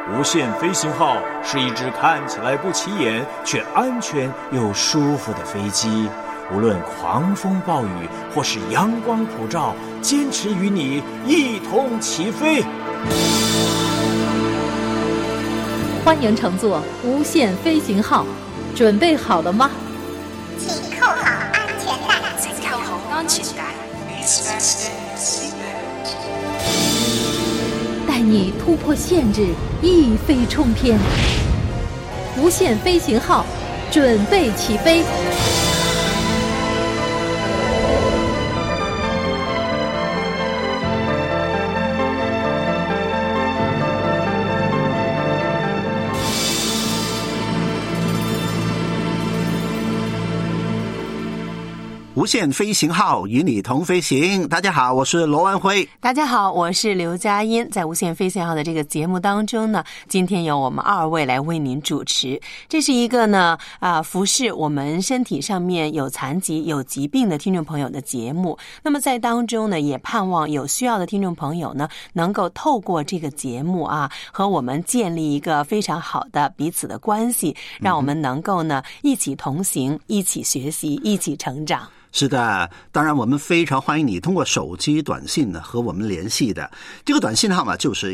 无限飞行号是一只看起来不起眼却安全又舒服的飞机，无论狂风暴雨或是阳光普照，坚持与你一同起飞。 欢迎乘坐无限飞行号，准备好了吗？ 请扣好安全带。 请扣好安全帶。 带你突破限制，一飞冲天。无限飞行号，准备起飞。 无限飞行号与你同飞行。大家好，我是罗文辉。 大家好，我是刘佳音。在无限飞行号的这个节目当中呢，今天由我们二位来为您主持。这是一个呢服侍我们身体上面有残疾有疾病的听众朋友的节目。那么在当中呢，也盼望有需要的听众朋友呢，能够透过这个节目和我们建立一个非常好的彼此的关系，让我们能够呢一起同行，一起学习，一起成长。 是的，当然我们非常欢迎你通过手机短信呢和我们联系的。这个短信号码就是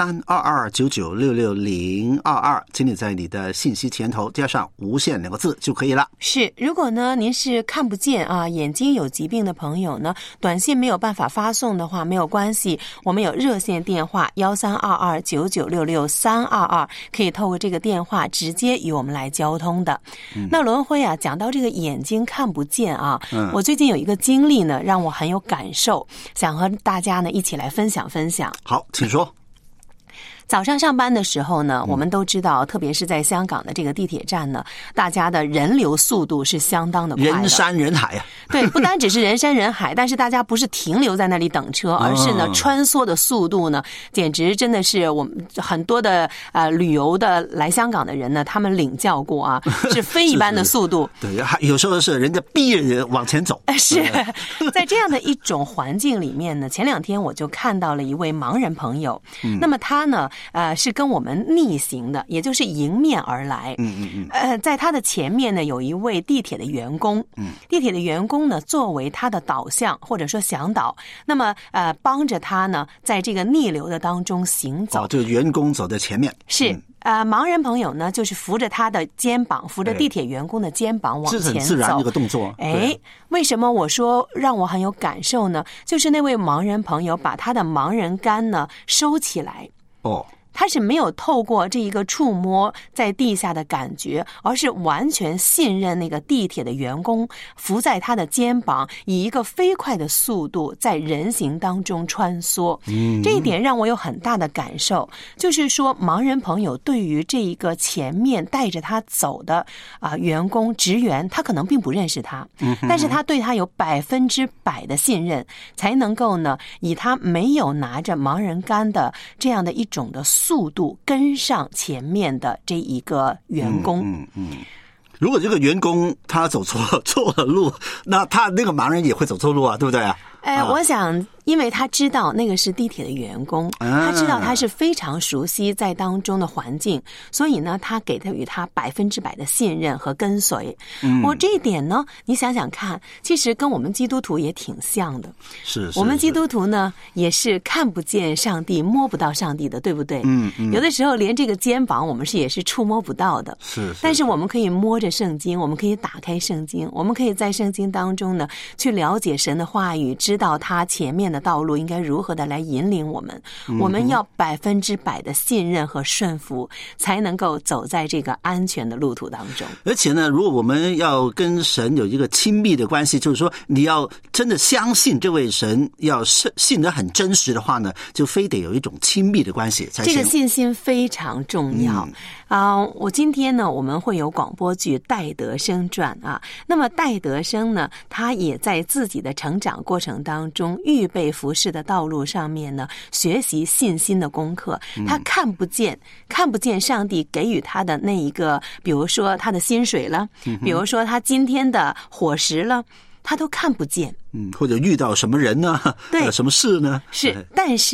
132299660022，请你在你的信息前头加上无限2个字就可以了。 是，如果呢您是看不见眼睛有疾病的朋友呢，短信没有办法发送的话没有关系，我们有热线电话132299662322，可以透过这个电话直接与我们来交通的。那罗文辉讲到这个眼睛看不见我最近有一个经历呢，让我很有感受，想和大家呢一起来分享分享。 好，请说。 早上上班的时候呢，我们都知道，特别是在香港的这个地铁站呢，大家的人流速度是相当的快的， 人山人海啊。 对，不单只是人山人海，但是大家不是停留在那里等车，而是呢穿梭的速度呢，简直真的是我们很多的旅游的来香港的人呢，他们领教过是非一般的速度。 对，有时候是人家逼着往前走。 是在这样的一种环境里面呢，前2天我就看到了一位盲人朋友，那么他呢是跟我们逆行的，也就是迎面而来。在他的前面呢，有一位地铁的员工。地铁的员工呢，作为他的导向或者说向导，那么帮着他呢，在这个逆流的当中行走。 这个员工走在前面。 是。盲人朋友呢，就是扶着他的肩膀，扶着地铁员工的肩膀往前走。 这是很自然一个动作。 为什么我说让我很有感受呢？就是那位盲人朋友把他的盲人杆呢收起来。他是没有透过这一个触摸在地下的感觉，而是完全信任那个地铁的员工扶在他的肩膀，以一个飞快的速度在人行当中穿梭。这一点让我有很大的感受，就是说盲人朋友对于这一个前面带着他走的员工职员，他可能并不认识他，但是他对他有100%的信任，才能够呢以他没有拿着盲人杆的这样的一种的速度跟上前面的这一个员工。 如果这个员工他走错了路，那他那个盲人也会走错路对不对我想因为他知道那个是地铁的员工，他知道他是非常熟悉在当中的环境，所以呢他给予他100%的信任和跟随。我这一点呢，你想想看，其实跟我们基督徒也挺像的。 是我们基督徒呢也是看不见上帝摸不到上帝的，对不对？有的时候连这个肩膀我们也是触摸不到的。但是我们可以摸着圣经，我们可以打开圣经，我们可以在圣经当中呢去了解神的话语，知道他前面的道路应该如何的来引领我们。我们要100%的信任和顺服，才能够走在这个安全的路途当中。 而且呢，如果我们要跟神有一个亲密的关系，就是说你要真的相信这位神，要信得很真实的话呢，就非得有一种亲密的关系才行。 这个信心非常重要。我今天呢，我们会有广播剧《戴德生传》那么戴德生呢，他也在自己的成长过程当中，预备服侍的道路上面呢，学习信心的功课。他看不见上帝给予他的那一个，比如说他的薪水了，比如说他今天的伙食了，他都看不见。 或者遇到什么人呢？ 对， 什么事呢？ 是，但是呢，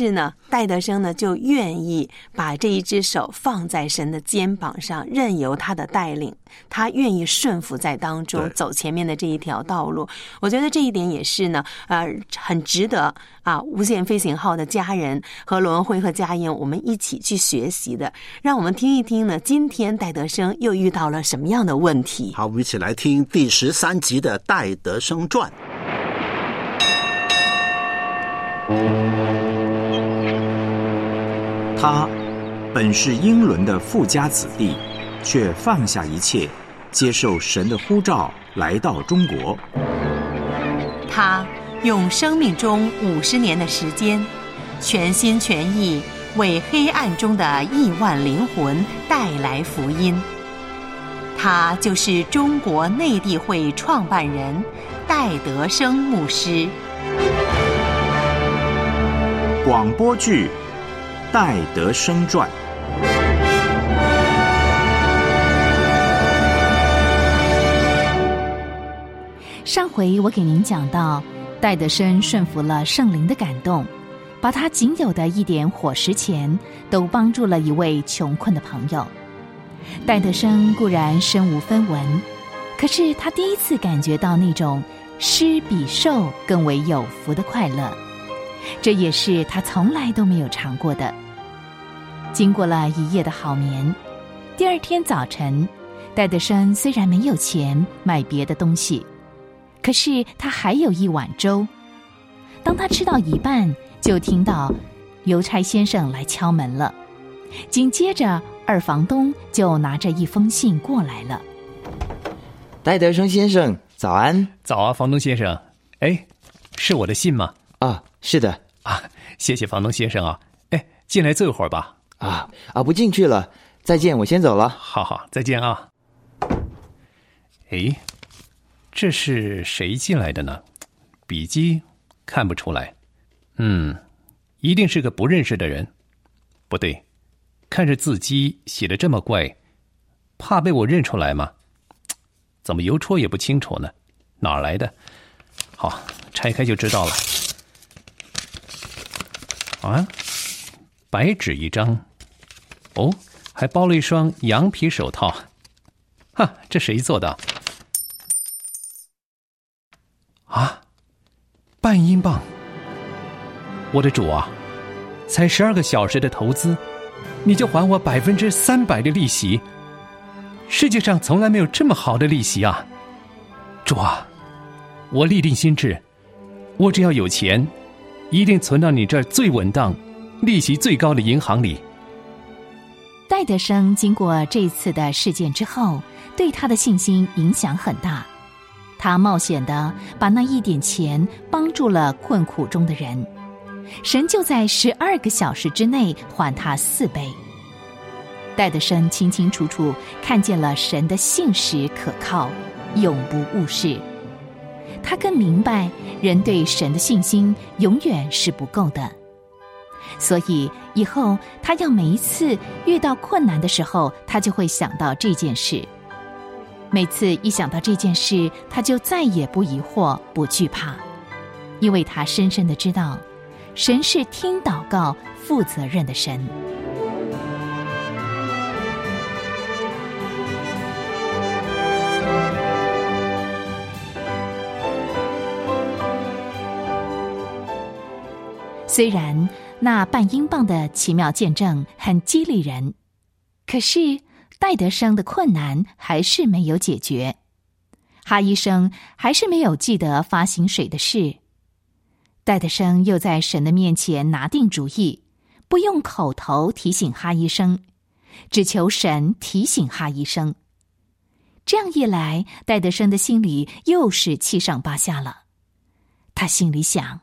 戴德生呢就愿意把这一只手放在神的肩膀上，任由他的带领，他愿意顺服在当中，走前面的这一条道路。我觉得这一点也是呢，很值得无限飞行号的家人和罗文辉和家燕我们一起去学习的。让我们听一听呢，今天戴德生又遇到了什么样的问题。 好，我们一起来听第13集的戴德生传。 他本是英伦的富家子弟，却放下一切，接受神的呼召，来到中国。 他用生命中50年的时间，全心全意为黑暗中的亿万灵魂带来福音。他就是中国内地会创办人戴德生牧师。 广播剧《戴德生传》。 上回我给您讲到，戴德生顺服了圣灵的感动，把他仅有的一点伙食钱都帮助了一位穷困的朋友。戴德生固然身无分文，可是他第一次感觉到那种施比受更为有福的快乐，这也是他从来都没有尝过的。经过了一夜的好眠，第二天早晨，戴德生虽然没有钱买别的东西，可是他还有一碗粥。当他吃到一半，就听到邮差先生来敲门了，紧接着二房东就拿着一封信过来了。 戴德生先生，早安。 早啊，房东先生。哎，是我的信吗？ 啊，是的。 啊，谢谢房东先生啊。哎，进来坐一会儿吧。 不进去了，再见，我先走了。 好，再见啊。哎，这是谁进来的呢？笔迹看不出来。一定是个不认识的人。不对，看着字迹写得这么怪，怕被我认出来吗？怎么邮戳也不清楚呢？哪儿来的？好，拆开就知道了。白纸一张，还包了一双羊皮手套。这谁做的？半英镑！我的主啊，才12个小时的投资，你就还我300%的利息？世界上从来没有这么好的利息啊！主啊，我立定心志，我只要有钱，一定存到你这儿最稳当、利息最高的银行里。 戴德生经过这次的事件之后，对他的信心影响很大。他冒险地把那一点钱帮助了困苦中的人，神就在12个小时之内还他4倍。戴德生清清楚楚看见了神的信实可靠，永不误事。他更明白人对神的信心永远是不够的，所以以后他要每一次遇到困难的时候，他就会想到这件事。每次一想到这件事，他就再也不疑惑、不惧怕，因为他深深地知道，神是听祷告、负责任的神。虽然那半英镑的奇妙见证很激励人，可是戴德生的困难还是没有解决，哈医生还是没有记得发薪水的事。戴德生又在神的面前拿定主意，不用口头提醒哈医生，只求神提醒哈医生。这样一来，戴德生的心里又是七上八下了。他心里想，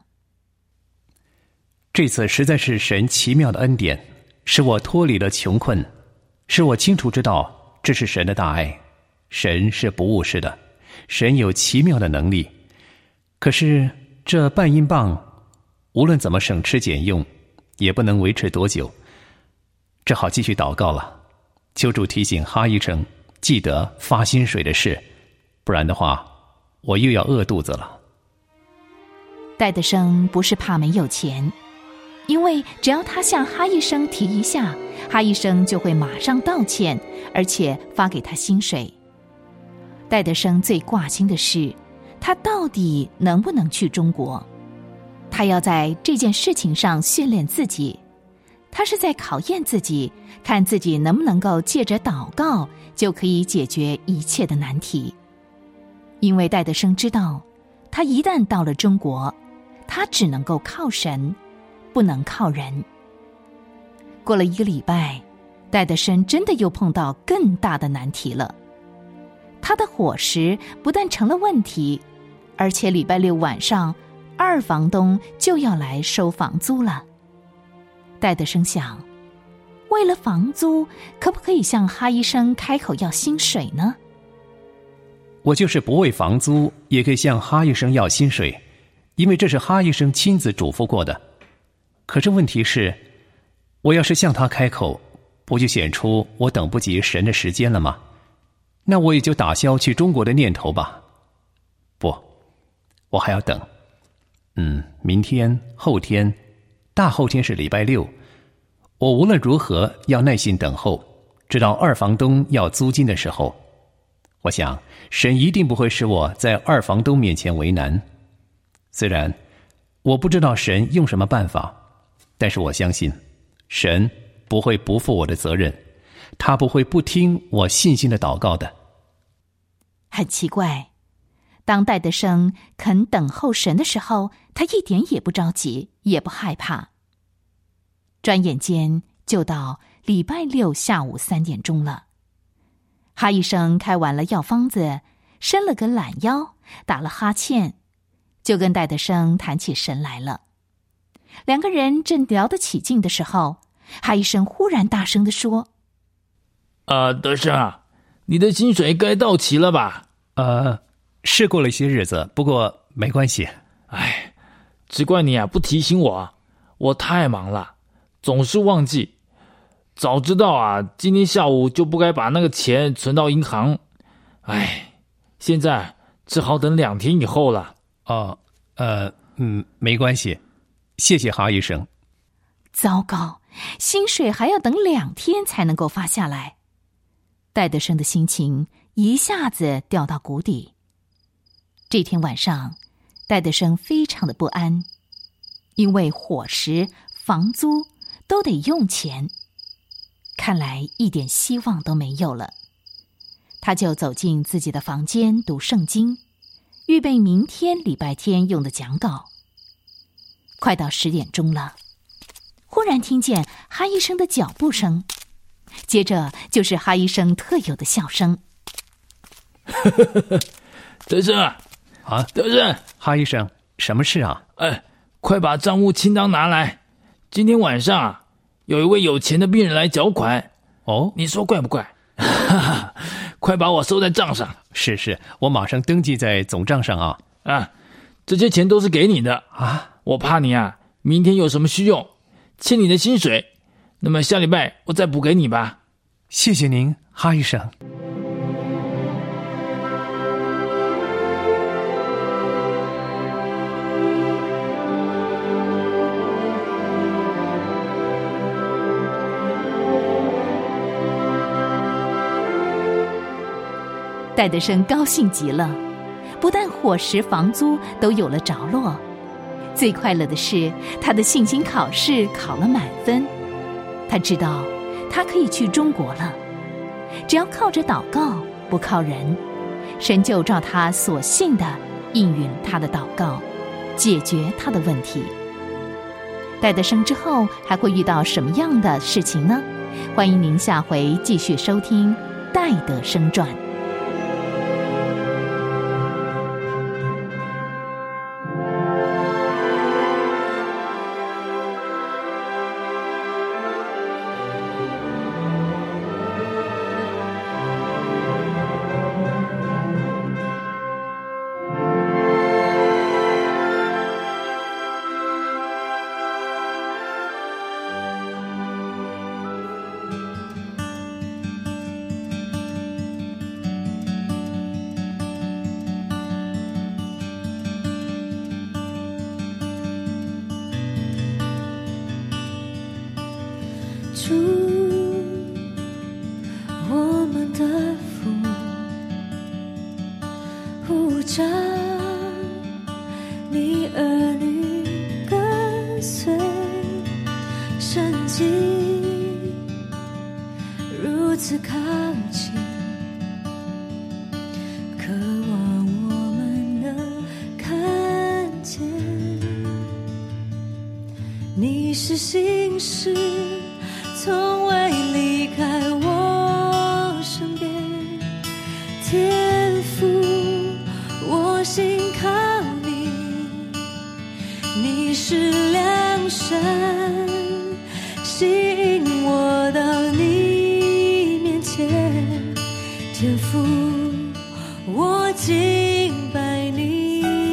这次实在是神奇妙的恩典，使我脱离了穷困，使我清楚知道这是神的大爱。神是不误事的，神有奇妙的能力。可是这半英镑无论怎么省吃俭用，也不能维持多久，只好继续祷告了，求主提醒哈医生记得发薪水的事，不然的话我又要饿肚子了。 戴德生不是怕没有钱， 因为只要他向哈医生提一下，哈医生就会马上道歉，而且发给他薪水。戴德生最挂心的是，他到底能不能去中国？他要在这件事情上训练自己，他是在考验自己，看自己能不能够借着祷告就可以解决一切的难题。因为戴德生知道，他一旦到了中国，他只能够靠神，不能靠人。过了1个礼拜，戴德生真的又碰到更大的难题了。他的伙食不但成了问题，而且礼拜6晚上二房东就要来收房租了。戴德生想，为了房租，可不可以向哈医生开口要薪水呢？ 我就是不为房租，也可以向哈医生要薪水，因为这是哈医生亲自嘱咐过的。可是问题是，我要是向他开口，不就显出我等不及神的时间了吗？那我也就打消去中国的念头吧。不，我还要等。明天、后天，大后天是礼拜6，我无论如何要耐心等候，直到二房东要租金的时候。我想，神一定不会使我在二房东面前为难。虽然我不知道神用什么办法，但是我相信，神不会不负我的责任，他不会不听我信心的祷告的。 很奇怪，当戴德生肯等候神的时候，他一点也不着急，也不害怕。转眼间就到礼拜6下午3点钟了。哈医生开完了药方子，伸了个懒腰，打了哈欠，就跟戴德生谈起神来了。两个人正聊得起劲的时候，哈医生忽然大声地说： 德生啊，你的薪水该到期了吧？ 是过了一些日子，不过没关系。 哎，只怪你啊，不提醒我，我太忙了，总是忘记。早知道啊，今天下午就不该把那个钱存到银行。哎，现在只好等2天以后了。 没关系，谢谢哈医生。 糟糕，薪水还要等2天才能够发下来。戴德生的心情一下子掉到谷底。这天晚上，戴德生非常的不安，因为伙食、房租都得用钱，看来一点希望都没有了。他就走进自己的房间读圣经，预备明天礼拜天用的讲稿。快到10点钟了，忽然听见哈医生的脚步声，接着就是哈医生特有的笑声。 德生啊，德生， 哈医生，什么事啊？ 快把账务清单拿来，今天晚上啊，有一位有钱的病人来缴款。 哦， 你说怪不怪？快把我收在账上。 是，我马上登记在总账上啊。 这些钱都是给你的啊。 我怕你啊，明天有什么需用，欠你的薪水，那么下礼拜我再补给你吧。 谢谢您，哈医生。 戴德生高兴极了，不但伙食、房租都有了着落，最快乐的是他的信心考试考了满分。他知道他可以去中国了，只要靠着祷告，不靠人，神就照他所信的应允他的祷告，解决他的问题。戴德生之后还会遇到什么样的事情呢？欢迎您下回继续收听《戴德生传》。 主，我们的父，呼召你儿女跟随，神迹如此靠近，渴望我们能看见。你是信实，从未离开我身边，天父，我心靠你，你是良善，吸引我到你面前，天父，我敬拜你。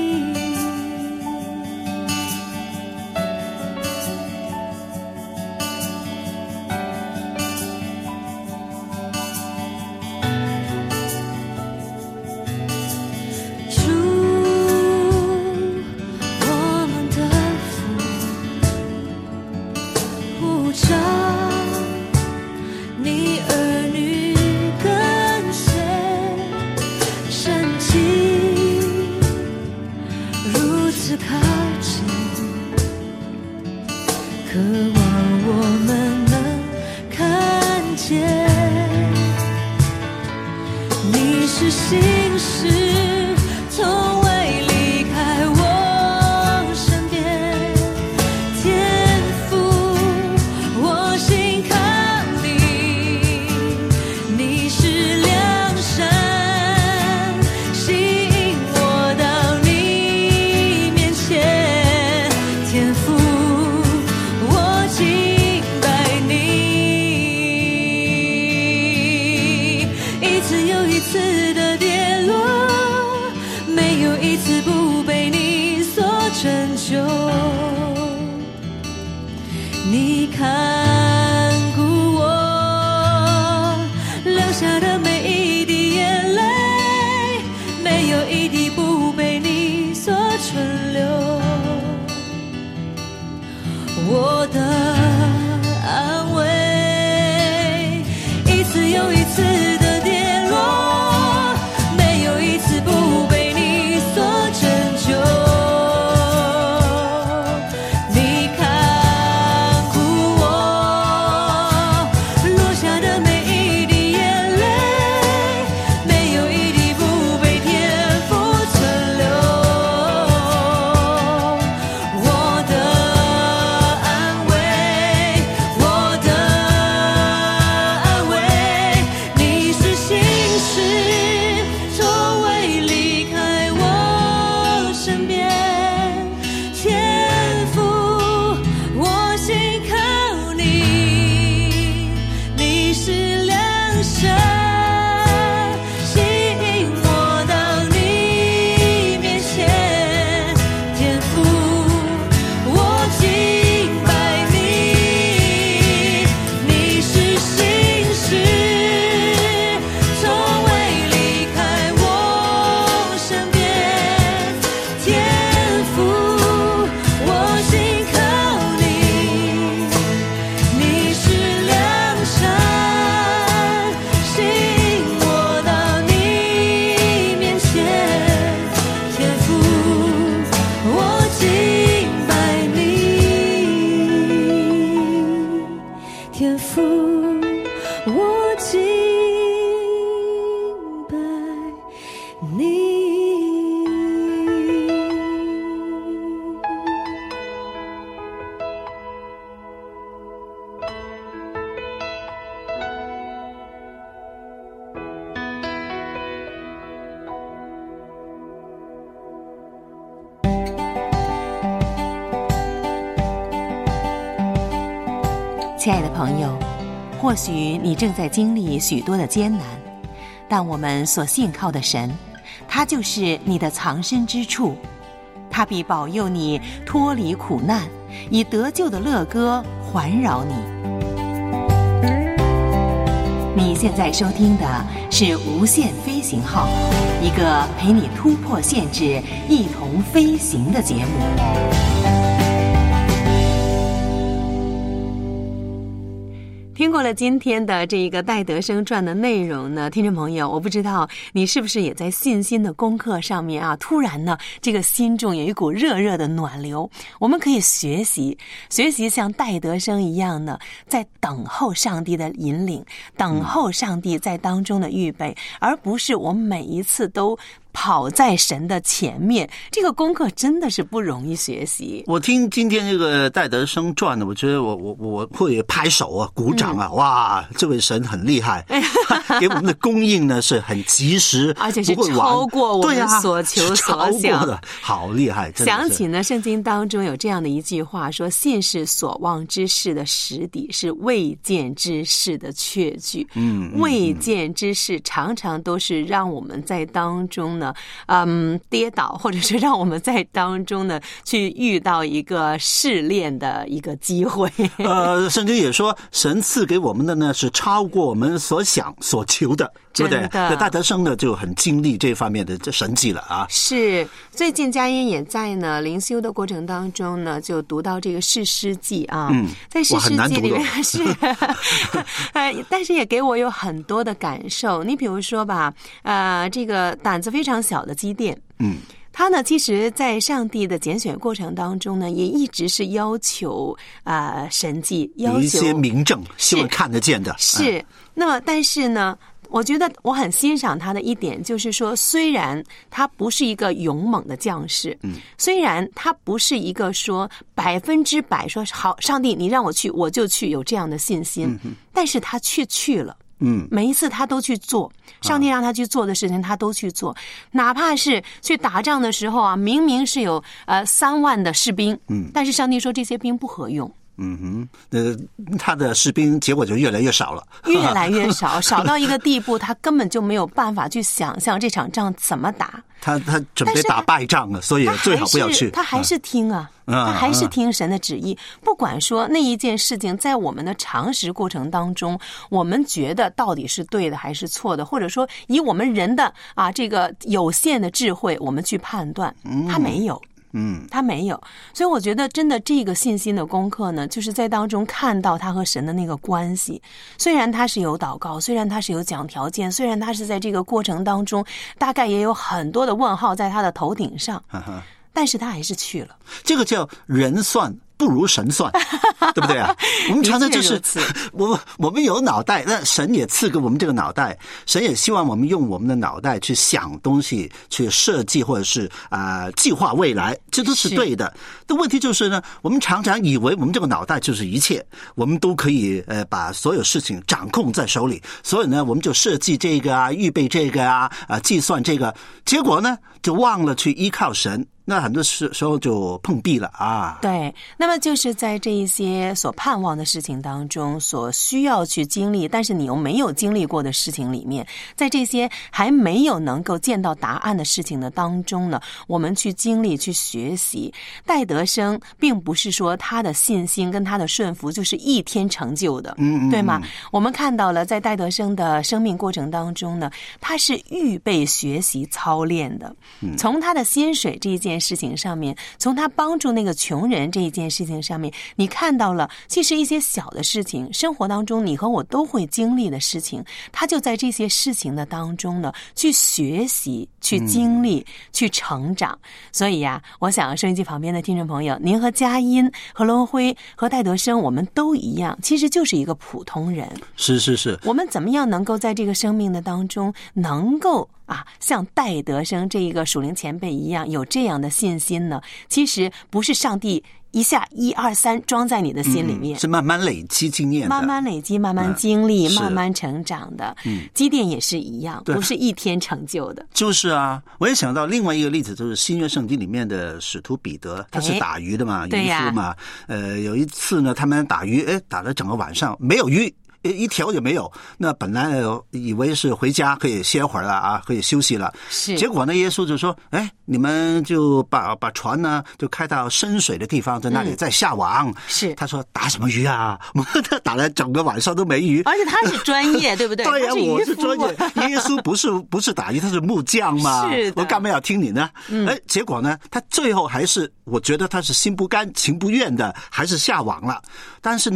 你看顾我流下的每一滴眼泪，没有一滴不被你所存留。我的安慰，一次又一次的跌落，没有一次不被你所拯救。 亲爱的朋友，或许你正在经历许多的艰难，但我们所信靠的神，他就是你的藏身之处，他必保佑你脱离苦难，以得救的乐歌环绕你。你现在收听的是无限飞行号，一个陪你突破限制，一同飞行的节目。 听过了今天的这个戴德生传的内容呢，听众朋友，我不知道你是不是也在信心的功课上面啊，突然呢，这个心中有一股热热的暖流。我们可以学习像戴德生一样呢，在等候上帝的引领，等候上帝在当中的预备，而不是我们每一次都跑在神的前面。这个功课真的是不容易学习。 我听今天这个戴德生传呢，我觉得我会拍手啊，鼓掌啊，哇，这位神很厉害，给我们的供应呢是很及时， 而且是超过我们所求所想的，好厉害！真的想起呢，圣经当中有这样的一句话说：“信是所望之事的实底，是未见之事的确据。”未见之事常常都是让我们在当中呢，跌倒，或者是让我们在当中呢去遇到一个试炼的一个机会。 圣经也说，神赐给我们的呢是超过我们所想所求的，对不对？戴德生呢就很经历这方面的这神迹了啊。是， 最近佳音也在呢灵修的过程当中呢，就读到这个士师记啊，在士师记里面是，但是也给我有很多的感受。你比如说吧，这个胆子非常小的基甸，他呢，其实在上帝的拣选过程当中呢，也一直是要求神迹，要求有一些明证，希望看得见的。 是，那么但是呢，我觉得我很欣赏他的一点，就是说，虽然他不是一个勇猛的将士，虽然他不是一个说100%说好，上帝你让我去我就去，有这样的信心，但是他却去了。每一次他都去做，上帝让他去做的事情他都去做，哪怕是去打仗的时候啊，明明是有3万的士兵，但是上帝说这些兵不合用。 他的士兵结果就越来越少了， 越来越少，少到一个地步，他根本就没有办法去想象这场仗怎么打。 他准备打败仗了，所以最好不要去。 他还是听啊，他还是听神的旨意。不管说那一件事情在我们的常识过程当中，我们觉得到底是对的还是错的，或者说以我们人的这个有限的智慧，我们去判断，他没有。他没有，所以我觉得真的这个信心的功课呢，就是在当中看到他和神的那个关系。虽然他是有祷告，虽然他是有讲条件，虽然他是在这个过程当中大概也有很多的问号在他的头顶上，但是他还是去了。 这个叫人算不如神算，对不对啊？我们常常就是我们有脑袋，那神也赐给我们这个脑袋，神也希望我们用我们的脑袋去想东西，去设计或者是计划未来，这都是对的。但问题就是呢，我们常常以为我们这个脑袋就是一切，我们都可以把所有事情掌控在手里，所以呢，我们就设计这个预备这个计算这个，结果呢就忘了去依靠神。那很多时候就碰壁了啊。 对，那么就是在这一些所盼望的事情当中，所需要去经历，但是你又没有经历过的事情里面，在这些还没有能够见到答案的事情的当中呢，我们去经历去学习。戴德生并不是说他的信心跟他的顺服就是一天成就的，对吗？我们看到了在戴德生的生命过程当中呢，他是预备学习操练的，从他的薪水这一件事情上面，从他帮助那个穷人这一件事情上面，你看到了其实一些小的事情，生活当中你和我都会经历的事情，他就在这些事情的当中呢去学习，去经历，去成长。所以我想收音机旁边的听众朋友，您和佳音和罗辉和戴德生我们都一样，其实就是一个普通人。 是我们怎么样能够在这个生命的当中能够像戴德生这一个属灵前辈一样有这样的信心呢？其实不是上帝一下1、2、3装在你的心里面， 是慢慢累积经验的， 慢慢累积，慢慢经历，慢慢成长的。基甸也是一样，不是一天成就的。 就是我也想到另外一个例子，就是新约圣经里面的使徒彼得，他是打鱼的嘛，渔夫嘛。有一次呢，他们打鱼，打了整个晚上没有鱼。一条也没有，那本来以为是回家可以歇会儿了可以休息了。结果呢，耶稣就说：“你们就把船呢就开到深水的地方，在那里再下网。”他说：“打什么鱼啊？他打了整个晚上都没鱼。” 而且他是专业，对不对？ 对我是专业。耶稣不是打鱼，他是木匠嘛。我干嘛要听你呢？结果呢，他最后还是我觉得他是心不甘情不愿的，还是下网了。但是呢，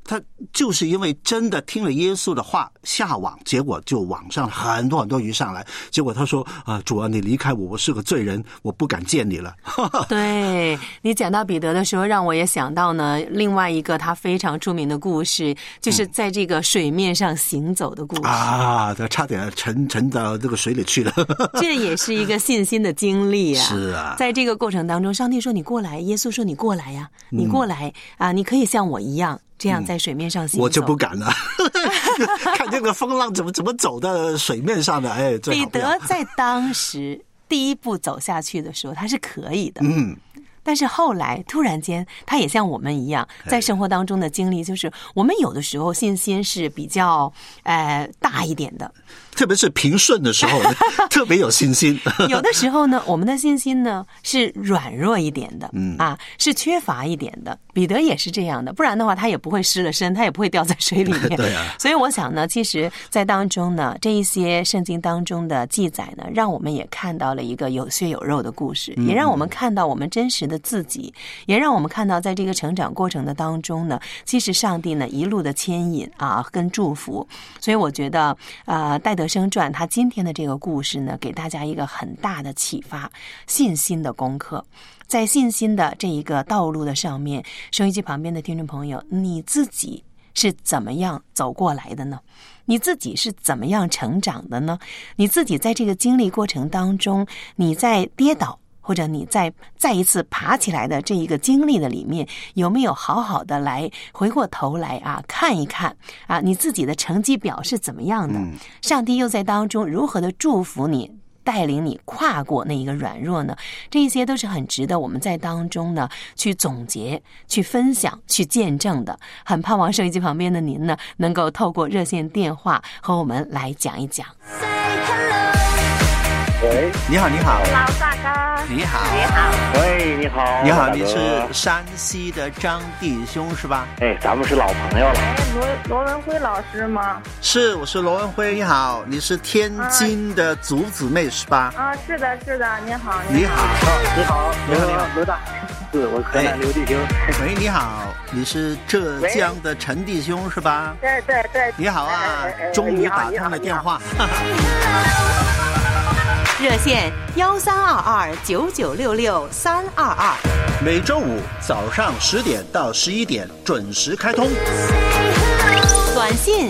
他就是因为真的听了耶稣的话下网，结果就网上很多很多鱼上来，结果他说主啊，你离开我，我是个罪人，我不敢见你了。 对，你讲到彼得的时候，让我也想到呢另外一个他非常出名的故事，就是在这个水面上行走的故事他差点沉到这个水里去了。 这也是一个信心的经历啊。 是啊，在这个过程当中，上帝说你过来，耶稣说你过来呀，你过来你可以像我一样这样在水面上行走。 我就不敢了。看这个风浪怎么走到水面上的， 彼得在当时第一步走下去的时候，他是可以的。但是后来突然间他也像我们一样在生活当中的经历，就是我们有的时候信心是比较大一点的， 特别是平顺的时候特别有信心。 有的时候呢我们的信心呢是软弱一点的，是缺乏一点的。彼得也是这样的，不然的话他也不会失了身，他也不会掉在水里面。 对啊， 所以我想呢，其实在当中呢，这一些圣经当中的记载呢，让我们也看到了一个有血有肉的故事，也让我们看到我们真实的自己，也让我们看到在这个成长过程的当中呢，其实上帝呢一路的牵引跟祝福。所以我觉得戴德生传他今天的这个故事呢，给大家一个很大的启发，信心的功课。在信心的这一个道路的上面，收音机旁边的听众朋友，你自己是怎么样走过来的呢？你自己是怎么样成长的呢？你自己在这个经历过程当中，你在跌倒或者你在再一次爬起来的这一个经历的里面，有没有好好的来回过头来看一看你自己的成绩表是怎么样的？上帝又在当中如何的祝福你，带领你跨过那一个软弱呢？这一些都是很值得我们在当中呢去总结、去分享、去见证的。很盼望收音机旁边的您呢，能够透过热线电话和我们来讲一讲。 喂， 你好， 老大哥， 你好， 喂，你好， 你好，你是山西的张弟兄是吧？ 咱们是老朋友了。 罗文辉老师吗？ 是，我是罗文辉。你好，你是天津的祖姊妹是吧？ 是的，你好， 你好， 你好，罗大，是我河南刘弟兄。 喂，你好，你是浙江的陈弟兄是吧？ 对， 你好终于打通了电话。 热线13229966-322， 每周五早上10点到11点准时开通。 短信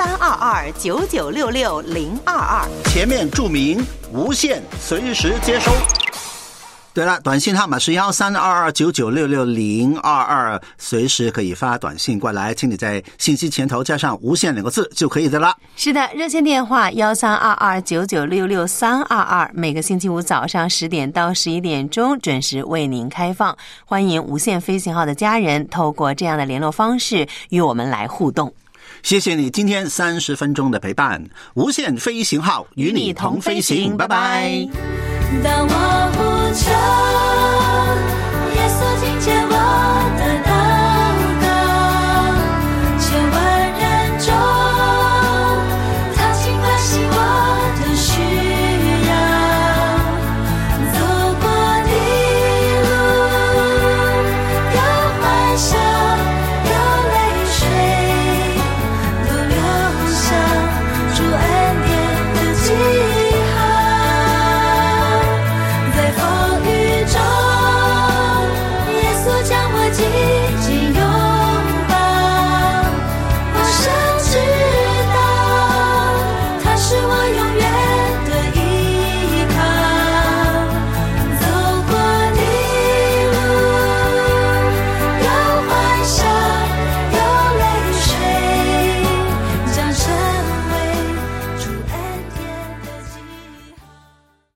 13229966-022， 前面注明无线，随时接收。对了，短信号码是13229966-022，随时可以发短信过来，请你在信息前头加上无线2个字就可以的了。 是的，热线电话13229966-322，每个星期五早上10点到11点钟准时为您开放，欢迎无线飞行号的家人透过这样的联络方式与我们来互动。 谢谢你今天30分钟的陪伴，无线飞行号与你同飞行，拜拜。 当我呼求，耶稣听见我的祷告。